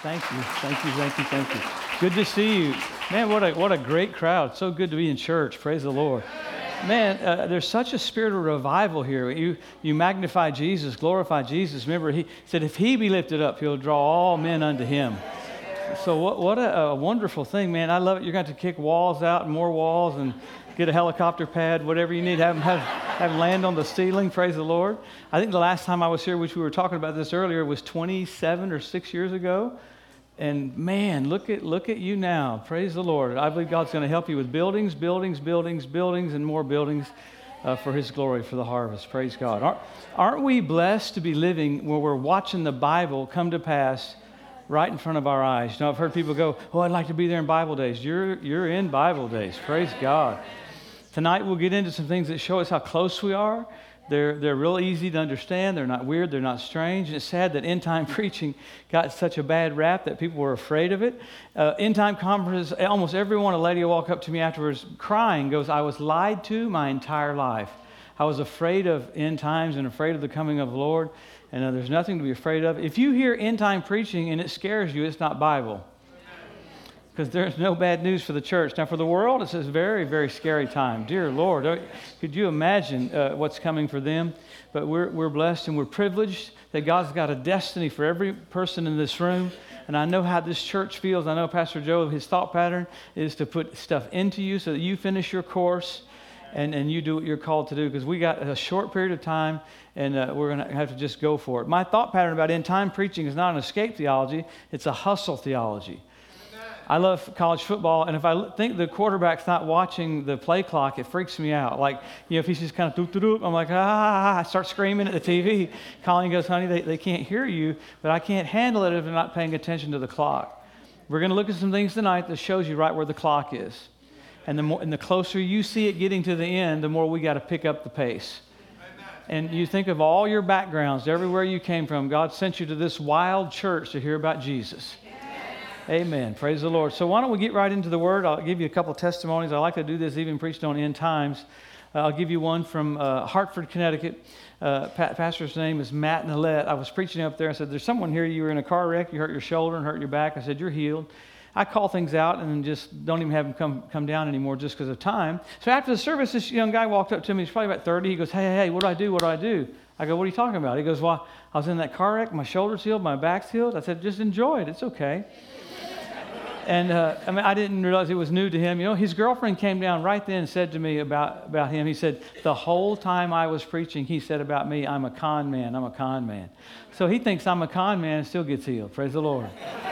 Thank you, thank you, thank you, thank you. Good to see you. Man, what a great crowd. So good to be in church. Praise the Lord. Man, there's such a spirit of revival here. You magnify Jesus, glorify Jesus. Remember, he said, if he be lifted up, he'll draw all men unto him. So what a wonderful thing, man. I love it. You're going to have to kick walls out and more walls and get a helicopter pad, whatever you need, have them land on the ceiling. Praise the Lord. I think the last time I was here, which we were talking about this earlier, was 27 or 6 years ago. And man, look at you now. Praise the Lord. I believe God's going to help you with buildings, and more buildings for his glory, for the harvest. Praise God. Aren't we blessed to be living where we're watching the Bible come to pass right in front of our eyes? You know, I've heard people go, oh, I'd like to be there in Bible days. You're in Bible days. Praise God. Tonight we'll get into some things that show us how close we are. They're real easy to understand. They're not weird. They're not strange. And it's sad that end-time preaching got such a bad rap that people were afraid of it. End-time conferences, almost everyone, a lady will walk up to me afterwards crying, goes, I was lied to my entire life. I was afraid of end times and afraid of the coming of the Lord. And there's nothing to be afraid of. If you hear end-time preaching and it scares you, it's not Bible. Because there's no bad news for the church. Now, for the world, it's a very, very scary time. Dear Lord, could you imagine what's coming for them? But we're blessed and we're privileged that God's got a destiny for every person in this room. And I know how this church feels. I know Pastor Joe, his thought pattern is to put stuff into you so that you finish your course and you do what you're called to do. Because we got a short period of time and we're going to have to just go for it. My thought pattern about end-time preaching is not an escape theology. It's a hustle theology. I love college football, and if I think the quarterback's not watching the play clock, it freaks me out. Like, you know, if he's just kind of doop-doop, I'm like, I start screaming at the TV. Colleen goes, honey, they can't hear you, but I can't handle it if they're not paying attention to the clock. We're going to look at some things tonight that shows you right where the clock is. And the closer you see it getting to the end, the more we got to pick up the pace. And you think of all your backgrounds, everywhere you came from, God sent you to this wild church to hear about Jesus. Amen. Praise the Lord. So why don't we get right into the Word? I'll give you a couple testimonies. I like to do this even preached on end times. I'll give you one from Hartford, Connecticut. Pastor's name is Matt Nillette. I was preaching up there. I said, there's someone here, you were in a car wreck, you hurt your shoulder and hurt your back. I said, you're healed. I call things out and then just don't even have them come down anymore just because of time. So after the service, this young guy walked up to me. He's probably about 30. He goes, hey, what do I do? What do I do? I go, what are you talking about? He goes, well, I was in that car wreck. My shoulder's healed. My back's healed. I said, just enjoy it. It's okay. And I didn't realize it was new to him. You know, his girlfriend came down right then and said to me about him. He said, the whole time I was preaching, he said about me, I'm a con man. I'm a con man. So he thinks I'm a con man and still gets healed. Praise the Lord.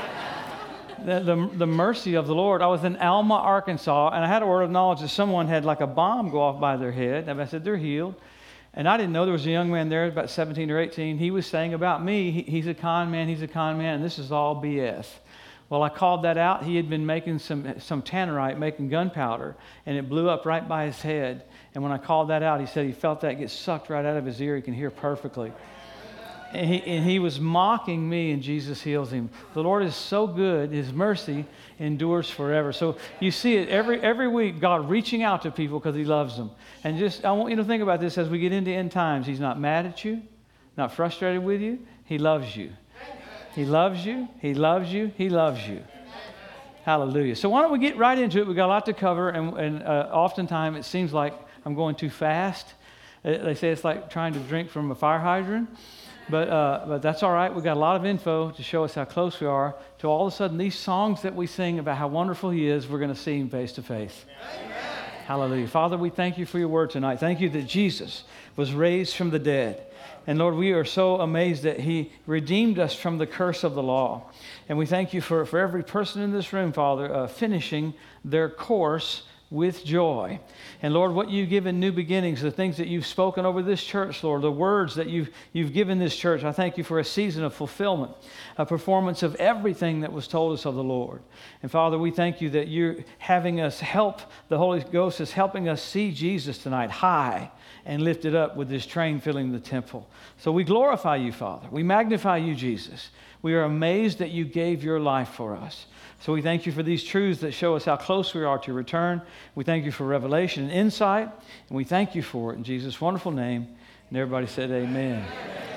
The mercy of the Lord. I was in Alma, Arkansas, and I had a word of knowledge that someone had like a bomb go off by their head. And I said, they're healed. And I didn't know there was a young man there, about 17 or 18. He was saying about me, he's a con man, and this is all BS. Well, I called that out. He had been making some tannerite, making gunpowder, and it blew up right by his head. And when I called that out, he said he felt that get sucked right out of his ear. He can hear perfectly. And he was mocking me, and Jesus heals him. The Lord is so good. His mercy endures forever. So you see it every week, God reaching out to people because he loves them. And just I want you to think about this as we get into end times. He's not mad at you, not frustrated with you. He loves you. He loves you. He loves you. He loves you. Hallelujah. So why don't we get right into it? We've got a lot to cover, and oftentimes it seems like I'm going too fast. They say it's like trying to drink from a fire hydrant, but that's all right. We've got a lot of info to show us how close we are to all of a sudden these songs that we sing about how wonderful he is, we're going to see him face to face. Hallelujah. Father, we thank you for your word tonight. Thank you that Jesus was raised from the dead. And Lord, we are so amazed that he redeemed us from the curse of the law. And we thank you for every person in this room, Father, finishing their course with joy. And Lord, what you've given new beginnings, the things that you've spoken over this church, Lord, the words that you've given this church, I thank you for a season of fulfillment, a performance of everything that was told us of the Lord. And Father, we thank you that you're having us help, the Holy Ghost is helping us see Jesus tonight high and lifted up with this train filling the temple. So we glorify you, Father. We magnify you, Jesus. We are amazed that you gave your life for us. So we thank you for these truths that show us how close we are to your return. We thank you for revelation and insight, and we thank you for it in Jesus' wonderful name. And everybody said amen.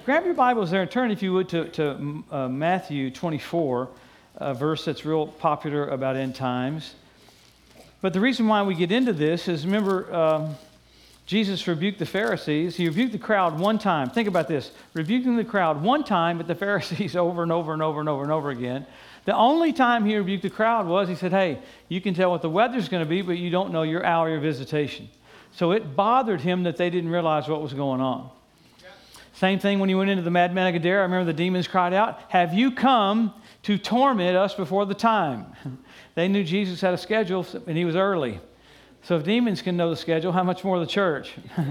grab your Bibles there and turn, if you would, to Matthew 24, a verse that's real popular about end times. But the reason why we get into this is, remember, Jesus rebuked the Pharisees. He rebuked the crowd one time. Think about this. Rebuking the crowd one time, but the Pharisees over and over and over and over and over again. The only time he rebuked the crowd was, he said, hey, you can tell what the weather's going to be, but you don't know your hour of visitation. So it bothered him that they didn't realize what was going on. Same thing when he went into the madman of Gadara. I remember the demons cried out, have you come to torment us before the time? They knew Jesus had a schedule, and he was early. So if demons can know the schedule, how much more the church?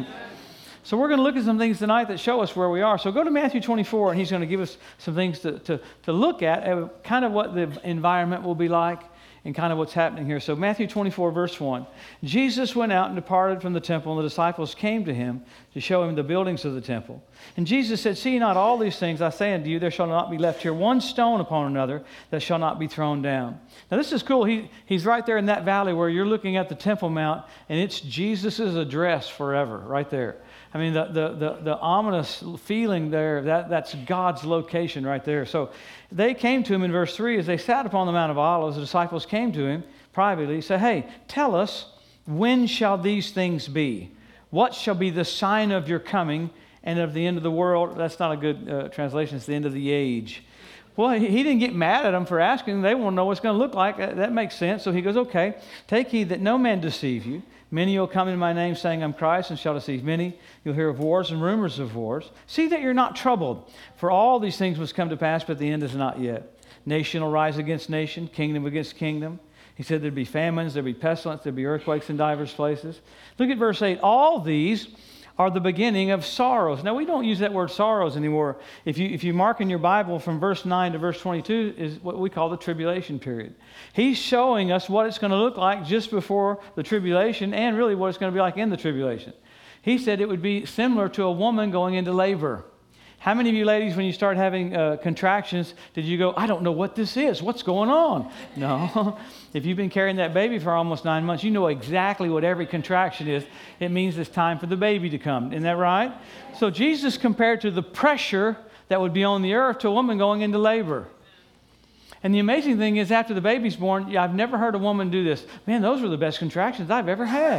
So we're going to look at some things tonight that show us where we are. So go to Matthew 24, and he's going to give us some things to look at, kind of what the environment will be like and kind of what's happening here. So Matthew 24, verse 1. Jesus went out and departed from the temple, and the disciples came to him to show him the buildings of the temple. And Jesus said, see not all these things, I say unto you, there shall not be left here one stone upon another that shall not be thrown down. Now this is cool. He's right there in that valley where you're looking at the Temple Mount, and it's Jesus' address forever, right there. I mean, the ominous feeling there, that's God's location right there. So they came to him in verse 3, as they sat upon the Mount of Olives, the disciples came to him privately, said, hey, tell us, when shall these things be? What shall be the sign of your coming and of the end of the world? That's not a good translation. It's the end of the age. Well, he didn't get mad at them for asking. They want to know what it's going to look like. That makes sense. So he goes, okay, take heed that no man deceive you. Many will come in my name, saying, I'm Christ, and shall deceive many. You'll hear of wars and rumors of wars. See that you're not troubled, for all these things must come to pass, but the end is not yet. Nation will rise against nation, kingdom against kingdom. He said there'd be famines, there'd be pestilence, there'd be earthquakes in divers places. Look at verse 8. All these are the beginning of sorrows. Now, we don't use that word sorrows anymore. If you mark in your Bible from verse 9 to verse 22 is what we call the tribulation period. He's showing us what it's going to look like just before the tribulation, and really what it's going to be like in the tribulation. He said it would be similar to a woman going into labor. How many of you ladies, when you start having contractions, did you go, I don't know what this is. What's going on? No. If you've been carrying that baby for almost 9 months, you know exactly what every contraction is. It means it's time for the baby to come. Isn't that right? So Jesus compared to the pressure that would be on the earth to a woman going into labor. And the amazing thing is, after the baby's born, I've never heard a woman do this. Man, those were the best contractions I've ever had.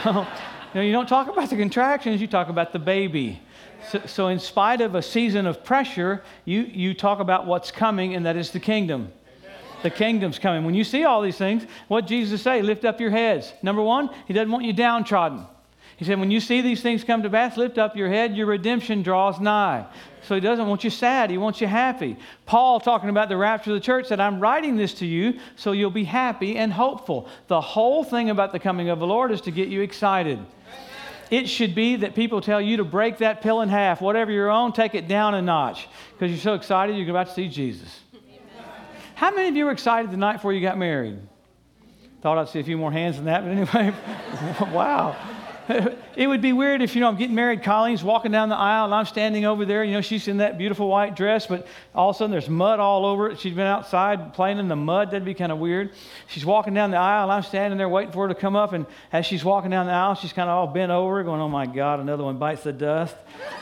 No, you don't talk about the contractions, you talk about the baby. So in spite of a season of pressure, you talk about what's coming, and that is the kingdom. Amen. The kingdom's coming. When you see all these things, what Jesus say? Lift up your heads. Number one, he doesn't want you downtrodden. He said, when you see these things come to pass, lift up your head, your redemption draws nigh. So he doesn't want you sad, he wants you happy. Paul, talking about the rapture of the church, said, I'm writing this to you so you'll be happy and hopeful. The whole thing about the coming of the Lord is to get you excited. It should be that people tell you to break that pill in half. Whatever you're on, take it down a notch, because you're so excited you're about to see Jesus. Amen. How many of you were excited the night before you got married? Thought I'd see a few more hands than that, but anyway, wow. It would be weird if, I'm getting married, Colleen's walking down the aisle, and I'm standing over there. She's in that beautiful white dress, but all of a sudden there's mud all over it. She's been outside playing in the mud. That'd be kind of weird. She's walking down the aisle, and I'm standing there waiting for her to come up, and as she's walking down the aisle, she's kind of all bent over, going, oh my God, another one bites the dust.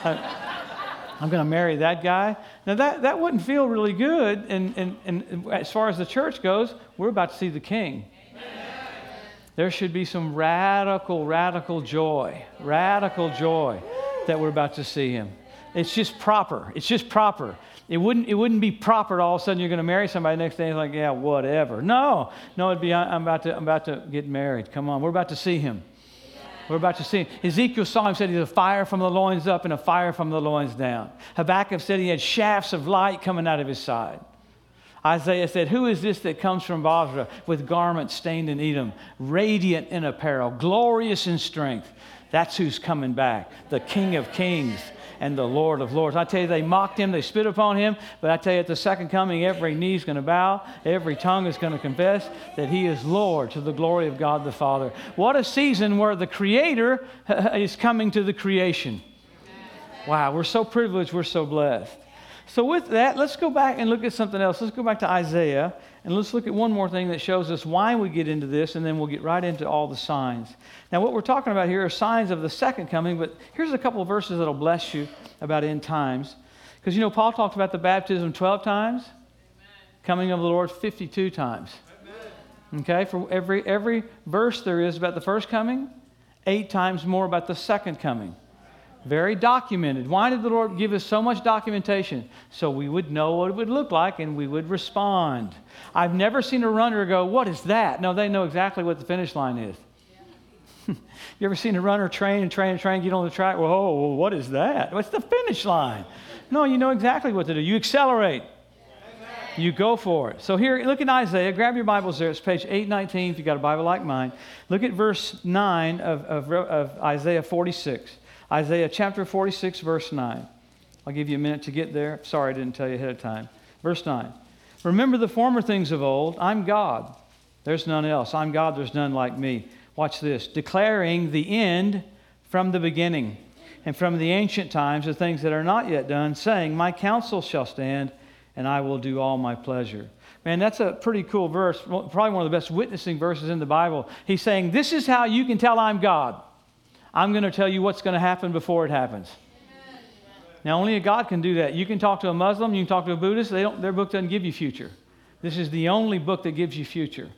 I'm going to marry that guy. Now, that wouldn't feel really good, and as far as the church goes, we're about to see the King. There should be some radical joy that we're about to see him. It's just proper. It wouldn't be proper all of a sudden you're going to marry somebody the next day and like, yeah, whatever. No, it'd be, I'm about to get married. Come on, we're about to see him. We're about to see him. Ezekiel saw him, said he's a fire from the loins up and a fire from the loins down. Habakkuk said he had shafts of light coming out of his side. Isaiah said, who is this that comes from Basra with garments stained in Edom, radiant in apparel, glorious in strength? That's who's coming back, the King of Kings and the Lord of Lords. I tell you, they mocked him, they spit upon him, but I tell you, at the second coming, every knee's going to bow, every tongue is going to confess that he is Lord, to the glory of God the Father. What a season where the Creator is coming to the creation. Wow, we're so privileged, we're so blessed. So with that, let's go back and look at something else. Let's go back to Isaiah, and let's look at one more thing that shows us why we get into this, and then we'll get right into all the signs. Now, what we're talking about here are signs of the second coming, but here's a couple of verses that'll bless you about end times. Because, Paul talked about the baptism 12 times, coming of the Lord 52 times. Okay, for every verse there is about the first coming, 8 times more about the second coming. Very documented. Why did the Lord give us so much documentation? So we would know what it would look like and we would respond. I've never seen a runner go, what is that? No, they know exactly what the finish line is. You ever seen a runner train, get on the track? Well, what is that? What's the finish line? No, you know exactly what to do. You accelerate. You go for it. So here, look at Isaiah. Grab your Bibles there. It's page 819 if you've got a Bible like mine. Look at verse 9 of Isaiah 46. Isaiah chapter 46, verse 9. I'll give you a minute to get there. Sorry, I didn't tell you ahead of time. Verse 9. Remember the former things of old. I'm God. There's none else. I'm God. There's none like me. Watch this. Declaring the end from the beginning, and from the ancient times the things that are not yet done, saying, my counsel shall stand, and I will do all my pleasure. Man, that's a pretty cool verse. Probably one of the best witnessing verses in the Bible. He's saying, this is how you can tell I'm God. I'm going to tell you what's going to happen before it happens. Now, only a God can do that. You can talk to a Muslim, you can talk to a Buddhist. Their book doesn't give you future. This is the only book that gives you future.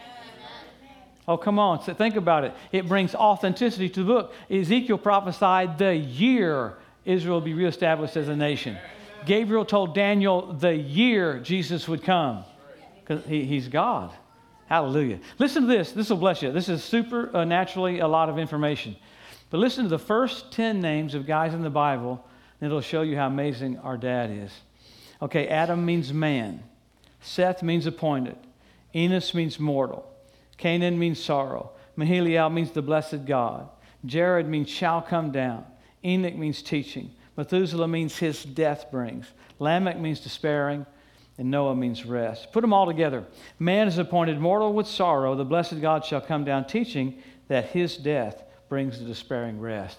Oh, come on. So think about it. It brings authenticity to the book. Ezekiel prophesied the year Israel will be reestablished as a nation. Gabriel told Daniel the year Jesus would come. Because he's God. Hallelujah. Listen to this. This will bless you. This is supernaturally a lot of information. But listen to the first 10 names of guys in the Bible, and it'll show you how amazing our dad is. Okay, Adam means man. Seth means appointed. Enos means mortal. Canaan means sorrow. Mahiliel means the blessed God. Jared means shall come down. Enoch means teaching. Methuselah means his death brings. Lamech means despairing. And Noah means rest. Put them all together. Man is appointed mortal with sorrow. The blessed God shall come down teaching that his death brings the despairing rest.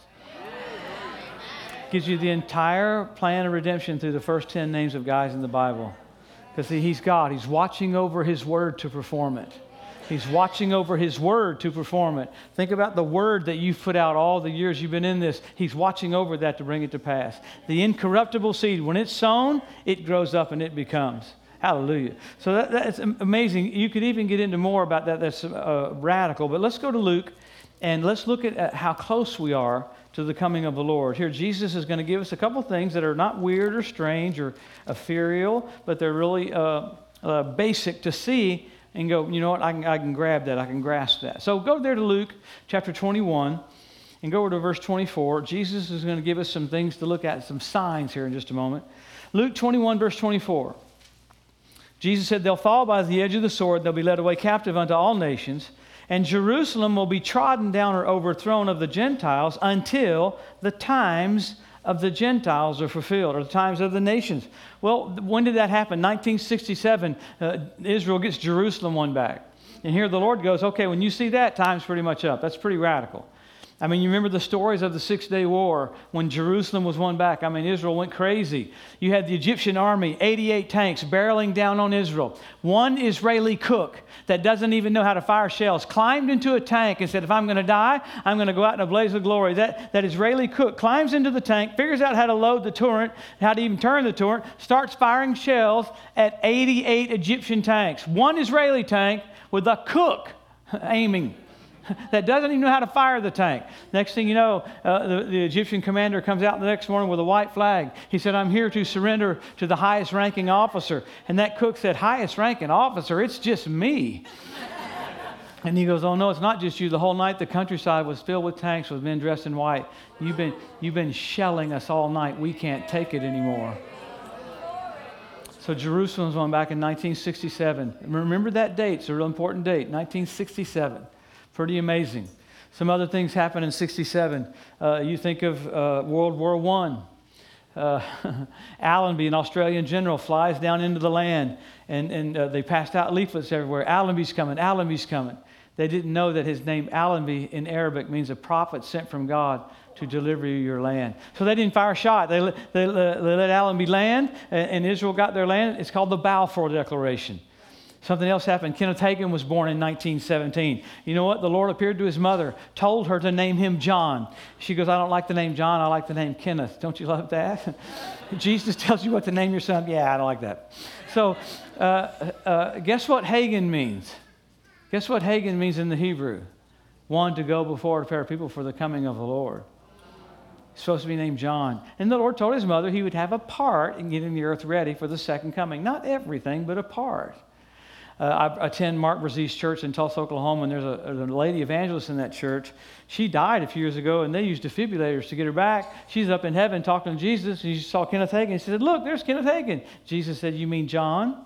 Gives you the entire plan of redemption through the first 10 names of guys in the Bible. Because he's God. He's watching over his word to perform it. He's watching over his word to perform it. Think about the word that you've put out all the years you've been in this. He's watching over that to bring it to pass. The incorruptible seed, when it's sown, it grows up and it becomes. Hallelujah. So that's amazing. You could even get into more about that. That's radical. But let's go to Luke and let's look at how close we are to the coming of the Lord. Here, Jesus is going to give us a couple things that are not weird or strange or ethereal, but they're really basic to see and go, you know what, I can grab that, I can grasp that. So go there to Luke chapter 21 and go over to verse 24. Jesus is going to give us some things to look at, some signs here in just a moment. Luke 21, verse 24. Jesus said, they'll fall by the edge of the sword, they'll be led away captive unto all nations, and Jerusalem will be trodden down or overthrown of the Gentiles until the times of the Gentiles are fulfilled, or the times of the nations. Well, when did that happen? 1967, Israel gets Jerusalem won back. And here the Lord goes, okay, when you see that, time's pretty much up. That's pretty radical. I mean, you remember the stories of the 6-day war when Jerusalem was won back. I mean, Israel went crazy. You had the Egyptian army, 88 tanks barreling down on Israel. One Israeli cook that doesn't even know how to fire shells climbed into a tank and said, if I'm going to die, I'm going to go out in a blaze of glory. That Israeli cook climbs into the tank, figures out how to load the turret, how to even turn the turret, starts firing shells at 88 Egyptian tanks. One Israeli tank with a cook aiming that doesn't even know how to fire the tank. Next thing you know, the Egyptian commander comes out the next morning with a white flag. He said, I'm here to surrender to the highest ranking officer. And that cook said, highest ranking officer? It's just me. And he goes, oh no, it's not just you. The whole night the countryside was filled with tanks with men dressed in white. You've been shelling us all night. We can't take it anymore. So Jerusalem's won back in 1967. Remember that date. It's a real important date, 1967. Pretty amazing. Some other things happened in 67. You think of World War I. Allenby, an Australian general, flies down into the land, and they passed out leaflets everywhere. Allenby's coming, Allenby's coming. They didn't know that his name Allenby in Arabic means a prophet sent from God to deliver you your land. So they didn't fire a shot. They let Allenby land, and Israel got their land. It's called the Balfour Declaration. Something else happened. Kenneth Hagin was born in 1917. You know what? The Lord appeared to his mother, told her to name him John. She goes, I don't like the name John. I like the name Kenneth. Don't you love that? Jesus tells you what to name your son. Yeah, I don't like that. So guess what Hagin means? Guess what Hagin means in the Hebrew? One to go before to prepare people for the coming of the Lord. He's supposed to be named John. And the Lord told his mother he would have a part in getting the earth ready for the second coming. Not everything, but a part. I attend Mark Brazie's church in Tulsa, Oklahoma, and there's a lady evangelist in that church. She died a few years ago, and they used defibrillators to get her back. She's up in heaven talking to Jesus, and she saw Kenneth Hagin. She said, look, there's Kenneth Hagin. Jesus said, you mean John?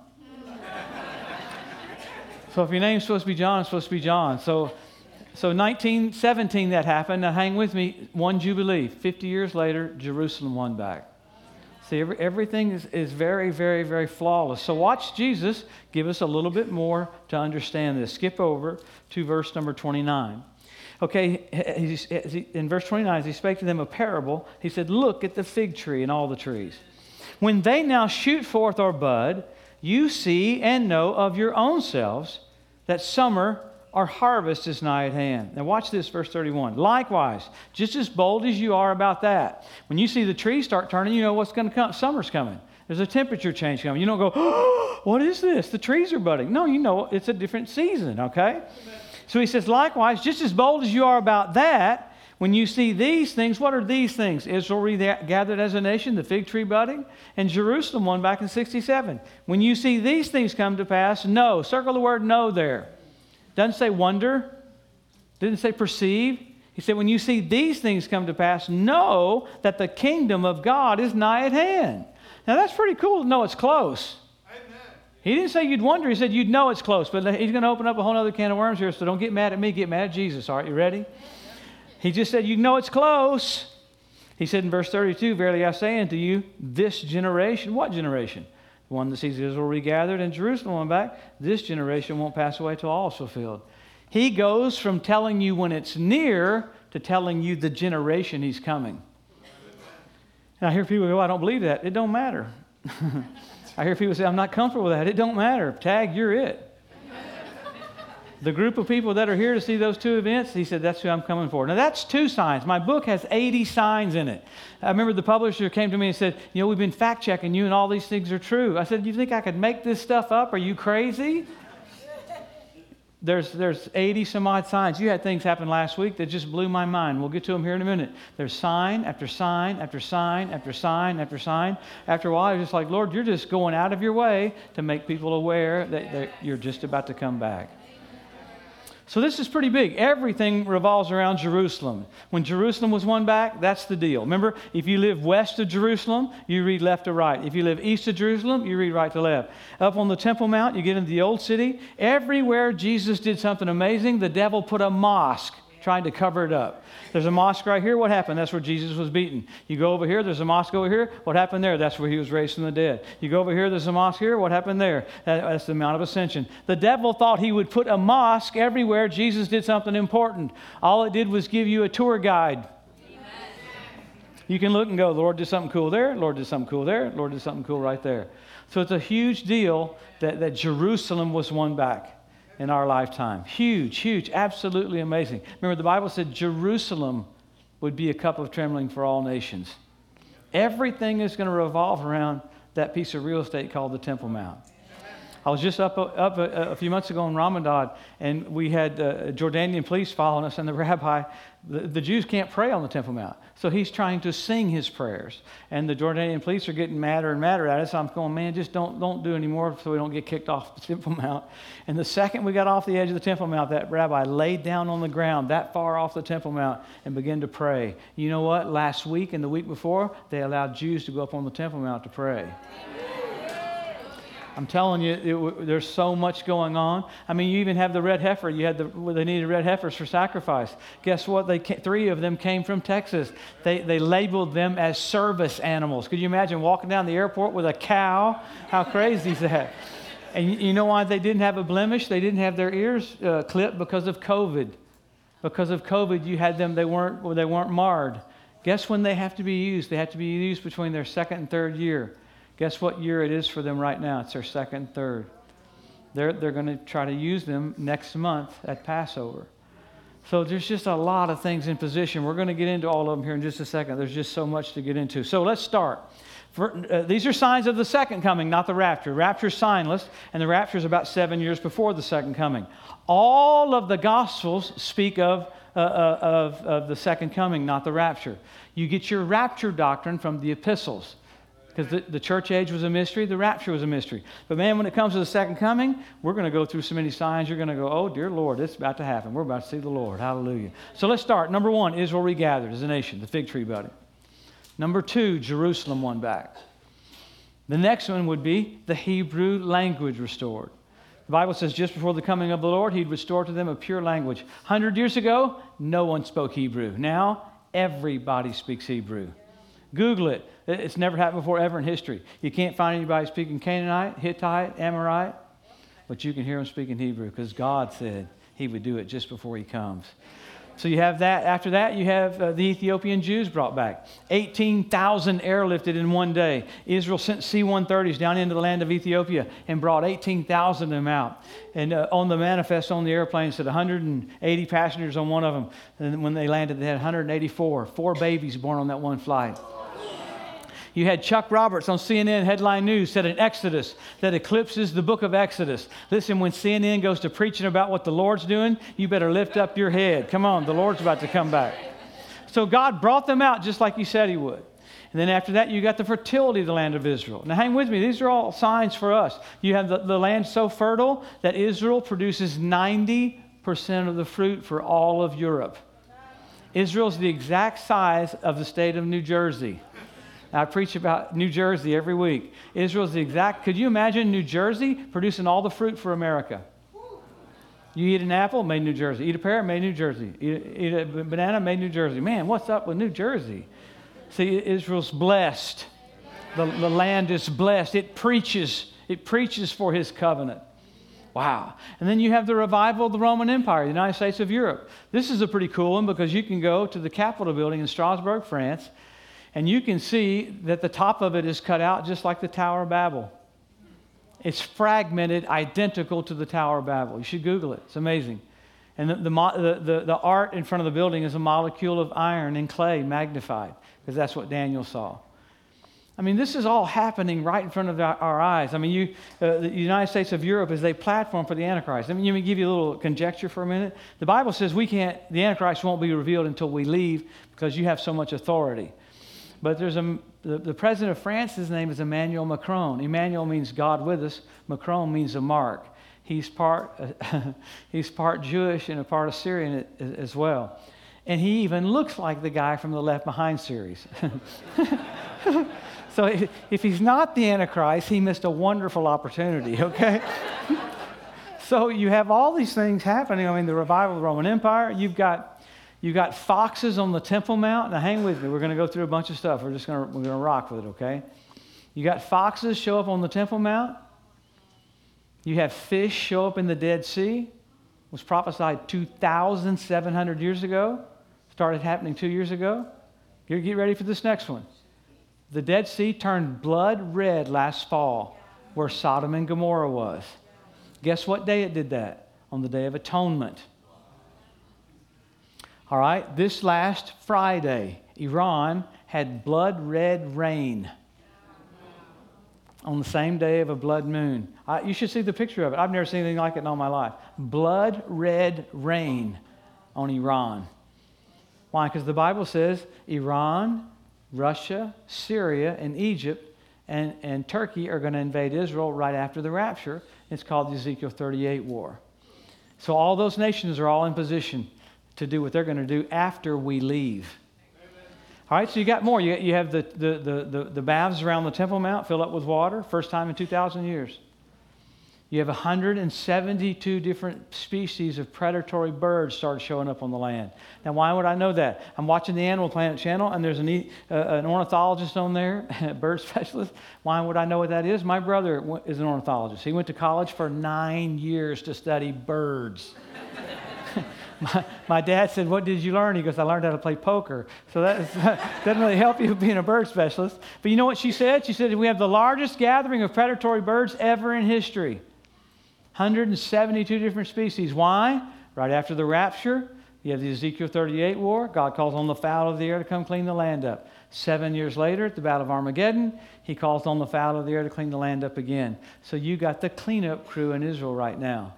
So if your name's supposed to be John, it's supposed to be John. So 1917 that happened. Now hang with me. One Jubilee. 50 years later, Jerusalem won back. See, everything is very, very, very flawless. So watch Jesus give us a little bit more to understand this. Skip over to verse number 29. Okay, in verse 29, as he spake to them a parable, he said, look at the fig tree and all the trees. When they now shoot forth or bud, you see and know of your own selves that summer or harvest is nigh at hand. Now watch this, verse 31. Likewise, just as bold as you are about that, when you see the trees start turning, you know what's going to come. Summer's coming. There's a temperature change coming. You don't go, oh, what is this? The trees are budding. No, you know it's a different season, okay? Amen. So he says, likewise, just as bold as you are about that, when you see these things, what are these things? Israel regathered as a nation, the fig tree budding, and Jerusalem won back in 67. When you see these things come to pass, know. Circle the word know there. Doesn't say wonder. Didn't say perceive. He said, when you see these things come to pass, know that the kingdom of God is nigh at hand. Now that's pretty cool to know it's close. Amen. He didn't say you'd wonder. He said you'd know it's close. But he's going to open up a whole other can of worms here, so don't get mad at me. Get mad at Jesus. All right, you ready? He just said you know it's close. He said in verse 32, verily I say unto you, this generation, what generation? The one that sees Israel regathered and Jerusalem went back, this generation won't pass away till all is fulfilled. He goes from telling you when it's near to telling you the generation he's coming. And I hear people go, I don't believe that. It don't matter. I hear people say, I'm not comfortable with that. It don't matter. Tag, you're it. The group of people that are here to see those two events, he said, that's who I'm coming for. Now, that's 2 signs. My book has 80 signs in it. I remember the publisher came to me and said, you know, we've been fact-checking you and all these things are true. I said, you think I could make this stuff up? Are you crazy? There's 80 some odd signs. You had things happen last week that just blew my mind. We'll get to them here in a minute. There's sign after sign after sign after sign after sign. After a while, you're just like, Lord, you're just going out of your way to make people aware that you're just about to come back. So this is pretty big. Everything revolves around Jerusalem. When Jerusalem was won back, that's the deal. Remember, if you live west of Jerusalem, you read left to right. If you live east of Jerusalem, you read right to left. Up on the Temple Mount, you get into the old city. Everywhere Jesus did something amazing, the devil put a mosque trying to cover it up. There's a mosque right here. What happened? That's where Jesus was beaten. You go over here. There's a mosque over here. What happened there? That's where he was raised from the dead. You go over here. There's a mosque here. What happened there? That's the Mount of Ascension. The devil thought he would put a mosque everywhere Jesus did something important. All it did was give you a tour guide. Amen. You can look and go, Lord did something cool there. Lord did something cool there. Lord did something cool right there. So it's a huge deal that Jerusalem was won back in our lifetime. Huge, huge, absolutely amazing. Remember, the Bible said Jerusalem would be a cup of trembling for all nations. Everything is going to revolve around that piece of real estate called the Temple Mount. I was just up a few months ago in Ramadan, and we had Jordanian police following us, and the rabbi, the Jews can't pray on the Temple Mount. So he's trying to sing his prayers. And the Jordanian police are getting madder and madder at us. So I'm going, man, just don't do any more so we don't get kicked off the Temple Mount. And the second we got off the edge of the Temple Mount, that rabbi laid down on the ground that far off the Temple Mount and began to pray. You know what? Last week and the week before, they allowed Jews to go up on the Temple Mount to pray. I'm telling you, there's so much going on. I mean, you even have the red heifer. They needed red heifers for sacrifice. Guess what? 3 of them came from Texas. They labeled them as service animals. Could you imagine walking down the airport with a cow? How crazy is that? And you know why they didn't have a blemish? They didn't have their ears clipped because of COVID. Because of COVID, you had them. They weren't marred. Guess when they have to be used? They have to be used between their 2nd and 3rd year. Guess what year it is for them right now? It's their 2nd and 3rd. They're going to try to use them next month at Passover. So there's just a lot of things in position. We're going to get into all of them here in just a second. There's just so much to get into. So let's start. These are signs of the second coming, not the rapture. Rapture is signless, and the rapture is about 7 years before the second coming. All of the Gospels speak of the second coming, not the rapture. You get your rapture doctrine from the epistles. Because the church age was a mystery, the rapture was a mystery. But man, when it comes to the second coming, we're going to go through so many signs. You're going to go, oh, dear Lord, it's about to happen. We're about to see the Lord. Hallelujah. So let's start. Number 1, Israel regathered as a nation, the fig tree budding. Number 2, Jerusalem won back. The next one would be the Hebrew language restored. The Bible says just before the coming of the Lord, he'd restore to them a pure language. 100 years ago, no one spoke Hebrew. Now, everybody speaks Hebrew. Google it. It's never happened before ever in history. You can't find anybody speaking Canaanite, Hittite, Amorite, but you can hear them speaking Hebrew because God said he would do it just before he comes. So you have that. After that, you have the Ethiopian Jews brought back. 18,000 airlifted in one day. Israel sent C-130s down into the land of Ethiopia and brought 18,000 of them out. And on the manifest on the airplane, it said 180 passengers on one of them. And when they landed, they had 184. 4 babies born on that one flight. You had Chuck Roberts on CNN Headline News said an Exodus that eclipses the book of Exodus. Listen, when CNN goes to preaching about what the Lord's doing, you better lift up your head. Come on, the Lord's about to come back. So God brought them out just like he said he would. And then after that, you got the fertility of the land of Israel. Now hang with me. These are all signs for us. You have the land so fertile that Israel produces 90% of the fruit for all of Europe. Israel's the exact size of the state of New Jersey. I preach about New Jersey every week. Israel's the exact, could you imagine New Jersey producing all the fruit for America? You eat an apple, made in New Jersey. Eat a pear, made in New Jersey. Eat a banana, made in New Jersey. Man, what's up with New Jersey? See, Israel's blessed. The land is blessed. It preaches for his covenant. Wow. And then you have the revival of the Roman Empire, the United States of Europe. This is a pretty cool one because you can go to the Capitol building in Strasbourg, France, and you can see that the top of it is cut out just like the Tower of Babel. It's fragmented, identical to the Tower of Babel. You should Google it. It's amazing. And the art in front of the building is a molecule of iron and clay magnified, because that's what Daniel saw. I mean, this is all happening right in front of our eyes. I mean, the United States of Europe is a platform for the Antichrist. Let me give you a little conjecture for a minute. The Bible says the Antichrist won't be revealed until we leave because you have so much authority. But there's the president of France, his name is Emmanuel Macron. Emmanuel means God with us. Macron means a mark. He's part Jewish and a part Assyrian as well. And he even looks like the guy from the Left Behind series. So if he's not the Antichrist, he missed a wonderful opportunity, okay? So you have all these things happening. I mean, the revival of the Roman Empire. You've got foxes on the Temple Mount. Now, hang with me. We're going to go through a bunch of stuff. We're going to rock with it, okay? You got foxes show up on the Temple Mount. You have fish show up in the Dead Sea. It was prophesied 2,700 years ago. Started happening 2 years ago. You get ready for this next one. The Dead Sea turned blood red last fall where Sodom and Gomorrah was. Guess what day it did that? On the Day of Atonement. All right, this last Friday, Iran had blood red rain on the same day of a blood moon. You should see the picture of it. I've never seen anything like it in all my life. Blood red rain on Iran. Why? Because the Bible says Iran, Russia, Syria, and Egypt and Turkey are going to invade Israel right after the rapture. It's called the Ezekiel 38 war. So all those nations are all in position to do what they're going to do after we leave. All right, so you got more. You have the baths around the Temple Mount filled up with water, first time in 2,000 years. You have 172 different species of predatory birds started showing up on the land. Now, why would I know that? I'm watching the Animal Planet channel, and there's an ornithologist on there, a bird specialist. Why would I know what that is? My brother is an ornithologist. He went to college for 9 years to study birds. My dad said, "What did you learn?" He goes, "I learned how to play poker." So that doesn't really help you being a bird specialist. But you know what she said? She said, "We have the largest gathering of predatory birds ever in history." 172 different species. Why? Right after the rapture, you have the Ezekiel 38 war. God calls on the fowl of the air to come clean the land up. 7 years later, at the Battle of Armageddon, he calls on the fowl of the air to clean the land up again. So you got the cleanup crew in Israel right now.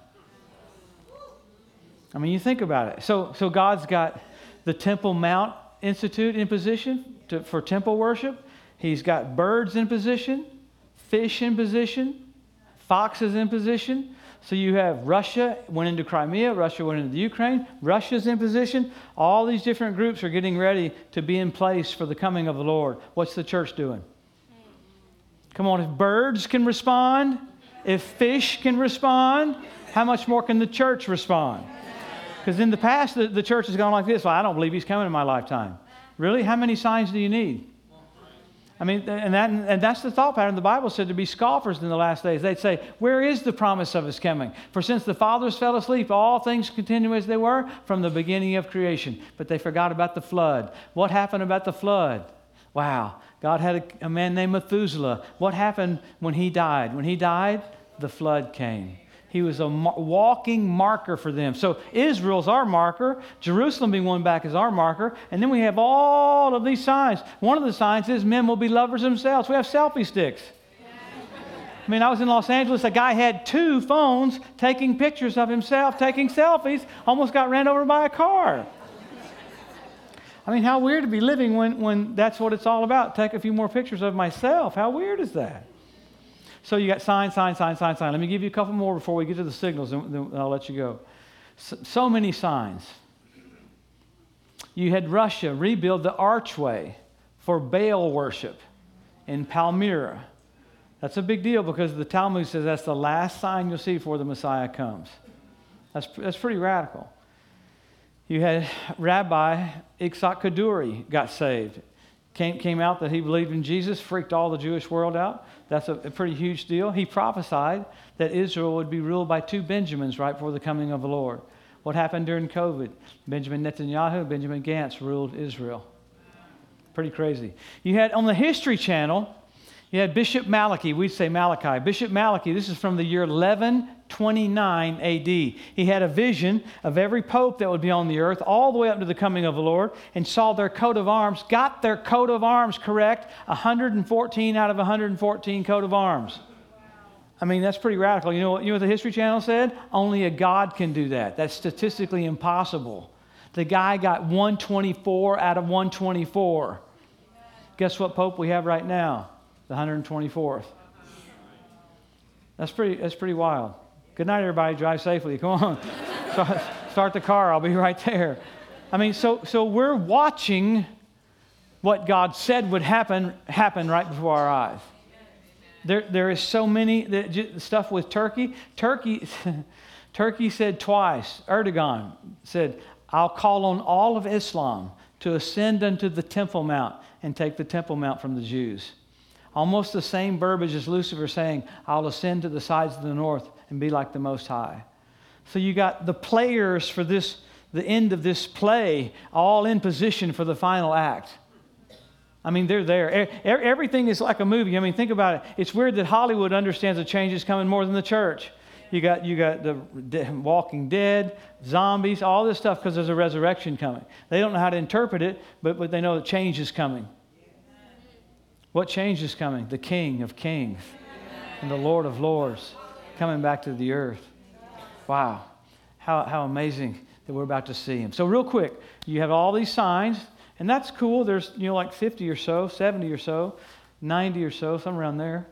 I mean, you think about it. So God's got the Temple Mount Institute in position for temple worship. He's got birds in position, fish in position, foxes in position. So you have Russia went into Crimea, Russia went into the Ukraine, Russia's in position. All these different groups are getting ready to be in place for the coming of the Lord. What's the church doing? Come on, if birds can respond, if fish can respond, how much more can the church respond? Because in the past, the church has gone like this. Well, I don't believe he's coming in my lifetime. Really? How many signs do you need? I mean, and that's the thought pattern. The Bible said to be scoffers in the last days. They'd say, where is the promise of his coming? For since the fathers fell asleep, all things continue as they were from the beginning of creation. But they forgot about the flood. What happened about the flood? Wow. God had a man named Methuselah. What happened when he died? When he died, the flood came. He was a walking marker for them. So Israel's our marker. Jerusalem being won back is our marker. And then we have all of these signs. One of the signs is men will be lovers themselves. We have selfie sticks. I mean, I was in Los Angeles. A guy had 2 phones taking pictures of himself, taking selfies, almost got ran over by a car. I mean, how weird to be living when that's what it's all about. Take a few more pictures of myself. How weird is that? So you got sign. Let me give you a couple more before we get to the signals, and then I'll let you go. So many signs. You had Russia rebuild the archway for Baal worship in Palmyra. That's a big deal because the Talmud says that's the last sign you'll see before the Messiah comes. That's pretty radical. You had Rabbi Yitzhak Kaduri got saved. Came out that he believed in Jesus, freaked all the Jewish world out. That's a pretty huge deal. He prophesied that Israel would be ruled by 2 Benjamins right before the coming of the Lord. What happened during COVID? Benjamin Netanyahu, Benjamin Gantz ruled Israel. Pretty crazy. You had on the History Channel, you had Bishop Malachi. We'd say Malachi. Bishop Malachi, this is from the year 1129 A.D. He had a vision of every pope that would be on the earth all the way up to the coming of the Lord and saw their coat of arms, got their coat of arms correct, 114 out of 114 coat of arms. I mean, that's pretty radical. You know what the History Channel said? Only a God can do that. That's statistically impossible. The guy got 124 out of 124. Guess what pope we have right now? The 124th. That's pretty wild. Good night, everybody. Drive safely. Come on. Start the car. I'll be right there. I mean, so we're watching what God said would happen right before our eyes. There is so many stuff with Turkey. Turkey said twice. Erdogan said, "I'll call on all of Islam to ascend unto the Temple Mount and take the Temple Mount from the Jews." Almost the same verbiage as Lucifer saying, "I'll ascend to the sides of the north and be like the Most High." So you got the players for the end of this play, all in position for the final act. I mean, they're there. Everything is like a movie. I mean, think about it. It's weird that Hollywood understands the change is coming more than the church. You got the Walking Dead, zombies, all this stuff because there's a resurrection coming. They don't know how to interpret it, but they know that change is coming. What change is coming? The King of Kings and the Lord of Lords coming back to the earth. Wow. How amazing that we're about to see him. So real quick, you have all these signs, and that's cool. There's, like 50 or so, 70 or so, 90 or so, somewhere around there.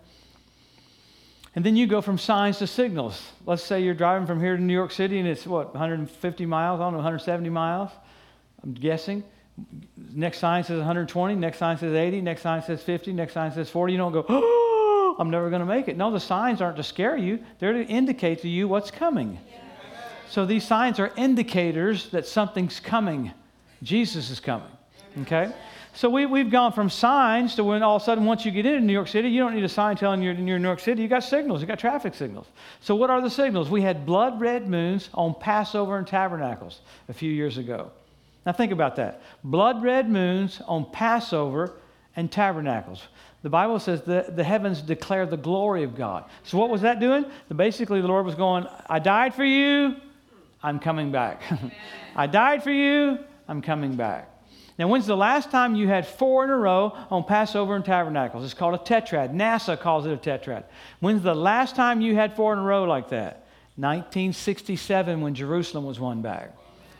And then you go from signs to signals. Let's say you're driving from here to New York City, and it's 150 miles? I don't know, 170 miles, I'm guessing. Next sign says 120, next sign says 80, next sign says 50, next sign says 40. You don't go, "Oh, I'm never going to make it." No, the signs aren't to scare you. They're to indicate to you what's coming. So these signs are indicators that something's coming. Jesus is coming. Okay? So we've gone from signs to when all of a sudden once you get into New York City, you don't need a sign telling you're in New York City. You got signals. You got traffic signals. So what are the signals? We had blood red moons on Passover and Tabernacles a few years ago. Now think about that. Blood red moons on Passover and Tabernacles. The Bible says the heavens declare the glory of God. So what was that doing? Basically, the Lord was going, I died for you, I'm coming back. I died for you, I'm coming back. Now, when's the last time you had 4 in a row on Passover and Tabernacles? It's called a tetrad. NASA calls it a tetrad. When's the last time you had 4 in a row like that? 1967, when Jerusalem was won back.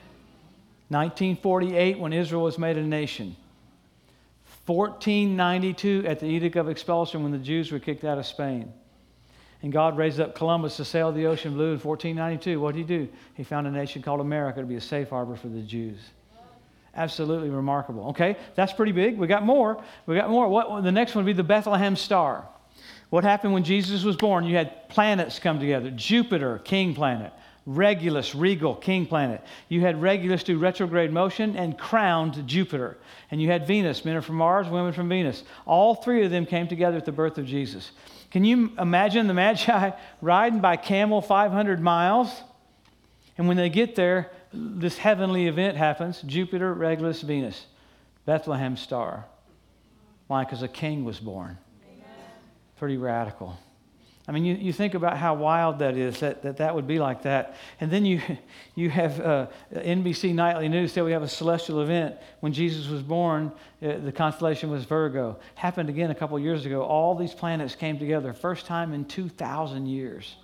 1948, when Israel was made a nation. 1492 at the Edict of Expulsion, when the Jews were kicked out of Spain. And God raised up Columbus to sail the ocean blue in 1492. What did he do? He found a nation called America to be a safe harbor for the Jews. Absolutely remarkable. Okay, that's pretty big. We got more. The next one would be the Bethlehem star. What happened when Jesus was born? You had planets come together. Jupiter, king planet. Regulus, regal, king planet. You had Regulus do retrograde motion and crowned Jupiter. And you had Venus, men are from Mars, women from Venus. All 3 of them came together at the birth of Jesus. Can you imagine the Magi riding by camel 500 miles? And when they get there, this heavenly event happens. Jupiter, Regulus, Venus. Bethlehem star. Why? Because a king was born. Amen. Pretty radical. I mean, you think about how wild that is, that would be like that. And then you have NBC Nightly News say we have a celestial event. When Jesus was born, the constellation was Virgo. Happened again a couple years ago. All these planets came together. First time in 2,000 years.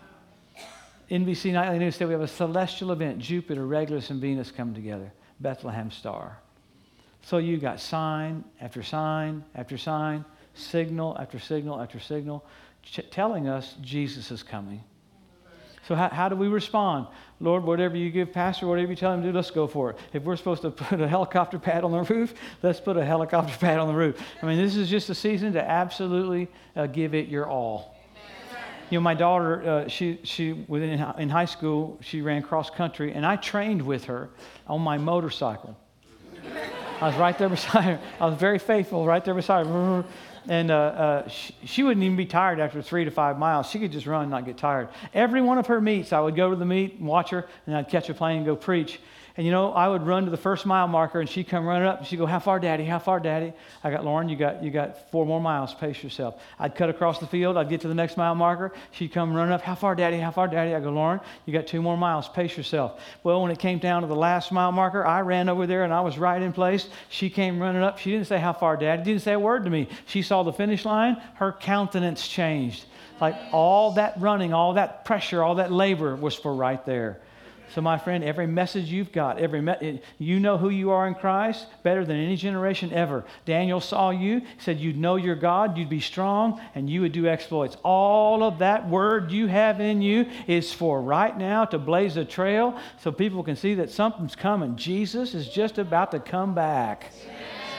NBC Nightly News said we have a celestial event. Jupiter, Regulus, and Venus come together. Bethlehem star. So you got sign after sign after sign, signal after signal after signal, telling us Jesus is coming. So how do we respond? Lord, whatever you give Pastor, whatever you tell him to do, let's go for it. If we're supposed to put a helicopter pad on the roof, let's put a helicopter pad on the roof. I mean, this is just a season to absolutely give it your all. You know, my daughter, in high school, she ran cross country, and I trained with her on my motorcycle. I was right there beside her. I was very faithful, right there beside her. And she wouldn't even be tired after 3 to 5 miles. She could just run and not get tired. Every one of her meets, I would go to the meet and watch her, and I'd catch a plane and go preach. And, you know, I would run to the first mile marker, and she'd come running up, and she'd go, how far, Daddy? How far, Daddy? I got, Lauren, you got 4 more miles. Pace yourself. I'd cut across the field. I'd get to the next mile marker. She'd come running up, how far, Daddy? How far, Daddy? I go, Lauren, you got 2 more miles. Pace yourself. Well, when it came down to the last mile marker, I ran over there, and I was right in place. She came running up. She didn't say, how far, Daddy? Didn't say a word to me. She saw the finish line. Her countenance changed. Like all that running, all that pressure, all that labor was for right there. So, my friend, every message you've got, you know who you are in Christ better than any generation ever. Daniel saw you, said you'd know your God, you'd be strong, and you would do exploits. All of that word you have in you is for right now to blaze a trail so people can see that something's coming. Jesus is just about to come back. Yes.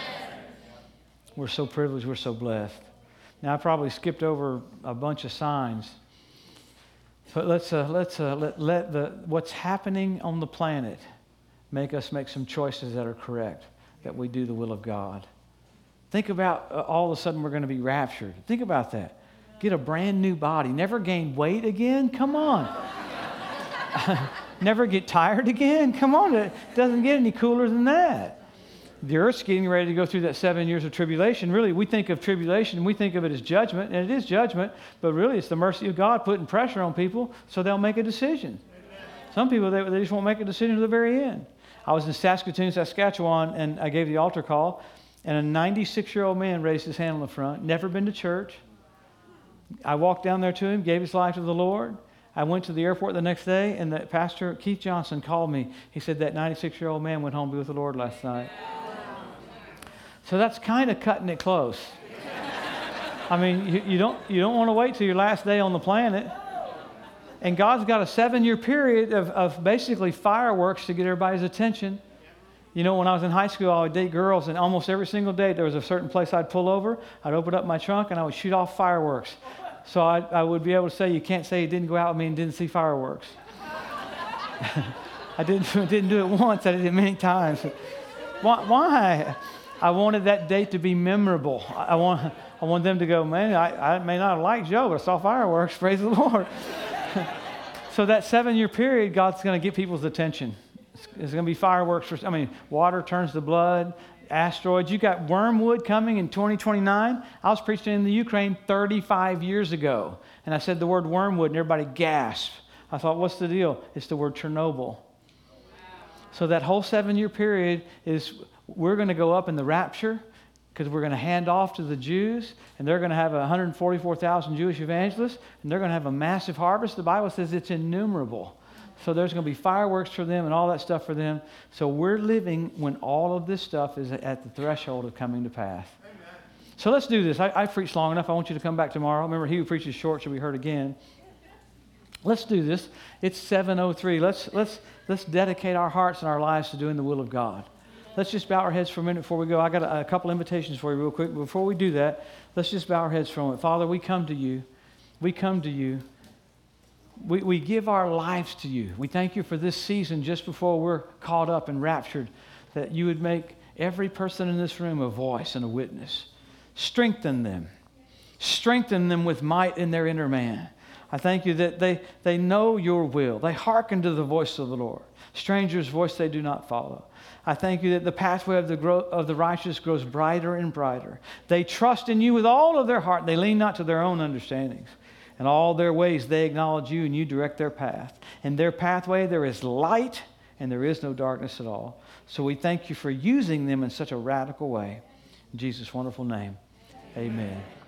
We're so privileged, we're so blessed. Now, I probably skipped over a bunch of signs. But let's let what's happening on the planet make us make some choices that are correct, that we do the will of God. Think about all of a sudden we're going to be raptured. Think about that. Get a brand new body. Never gain weight again? Come on. Never get tired again? Come on. It doesn't get any cooler than that. The earth's getting ready to go through that 7 years of tribulation. Really, we think of tribulation, we think of it as judgment, and it is judgment, but really it's the mercy of God putting pressure on people so they'll make a decision. Amen. Some people, they just won't make a decision to the very end. I was in Saskatoon, Saskatchewan, and I gave the altar call, and a 96-year-old man raised his hand on the front, never been to church. I walked down there to him, gave his life to the Lord. I went to the airport the next day, and the pastor, Keith Johnson, called me. He said that 96-year-old man went home to be with the Lord last night. So that's kind of cutting it close. I mean, you don't want to wait till your last day on the planet. And God's got a 7-year period of basically fireworks to get everybody's attention. You know, when I was in high school, I would date girls, and almost every single day there was a certain place I'd pull over. I'd open up my trunk, and I would shoot off fireworks. So I would be able to say, you can't say you didn't go out with me and didn't see fireworks. I didn't do it once. I did it many times. Why? I wanted that date to be memorable. I want them to go, man, I may not have liked Joe, but I saw fireworks. Praise the Lord. So that 7-year period, God's going to get people's attention. It's going to be fireworks. Water turns to blood. asteroids. You got wormwood coming in 2029. I was preaching in the Ukraine 35 years ago, and I said the word wormwood, and everybody gasped. I thought, what's the deal? It's the word Chernobyl. So that whole 7-year period is, we're going to go up in the rapture because we're going to hand off to the Jews, and they're going to have 144,000 Jewish evangelists, and they're going to have a massive harvest. The Bible says it's innumerable. So there's going to be fireworks for them and all that stuff for them. So we're living when all of this stuff is at the threshold of coming to pass. Amen. So let's do this. I preached long enough. I want you to come back tomorrow. Remember, he who preaches short shall be heard again. Let's do this. It's 7:03. Let's dedicate our hearts and our lives to doing the will of God. Let's just bow our heads for a minute before we go. I got a couple invitations for you real quick. Before we do that, let's just bow our heads for a moment. Father, we come to you. We come to you. We give our lives to you. We thank you for this season just before we're caught up and raptured, that you would make every person in this room a voice and a witness. Strengthen them. Strengthen them with might in their inner man. I thank you that they know your will. They hearken to the voice of the Lord. Stranger's voice they do not follow. I thank you that the pathway of the righteous grows brighter and brighter. They trust in you with all of their heart. They lean not to their own understandings. In all their ways they acknowledge you, and you direct their path. In their pathway there is light, and there is no darkness at all. So we thank you for using them in such a radical way. In Jesus' wonderful name, amen.